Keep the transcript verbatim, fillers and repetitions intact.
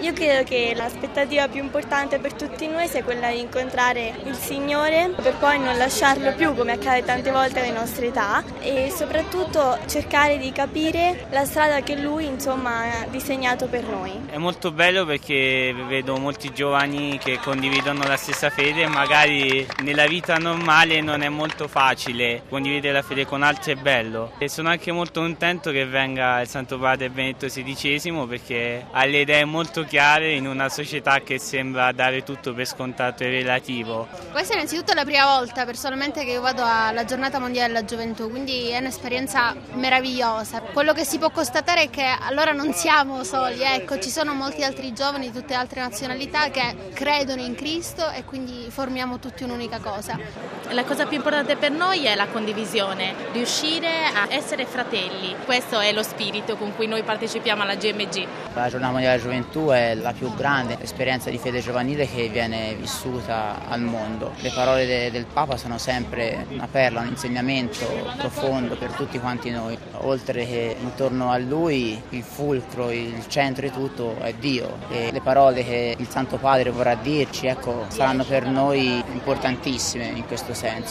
Io credo che l'aspettativa più importante per tutti noi sia quella di incontrare il Signore per poi non lasciarlo più, come accade tante volte alle nostre età, e soprattutto cercare di capire la strada che Lui insomma ha disegnato per noi. È molto bello perché vedo molti giovani che condividono la stessa fede, magari nella vita normale non è molto facile condividere la fede con altri, è bello. E sono anche molto contento che venga il Santo Padre Benedetto sedicesimo perché ha le idee molto chiare in una società che sembra dare tutto per scontato e relativo. Questa è innanzitutto la prima volta personalmente che io vado alla giornata mondiale della gioventù, quindi è un'esperienza meravigliosa. Quello che si può constatare è che allora non siamo soli, ecco, ci sono molti altri giovani di tutte le altre nazionalità che credono in Cristo e quindi formiamo tutti un'unica cosa. La cosa più importante per noi è la condivisione, riuscire a essere fratelli. Questo è lo spirito con cui noi partecipiamo alla G M G. La giornata mondiale della gioventù è la più grande esperienza di fede giovanile che viene vissuta al mondo. Le parole de- del Papa sono sempre una perla, un insegnamento profondo per tutti quanti noi. Oltre che intorno a lui il fulcro, il centro di tutto è Dio, e le parole che il Santo Padre vorrà dirci, ecco, saranno per noi importantissime in questo senso.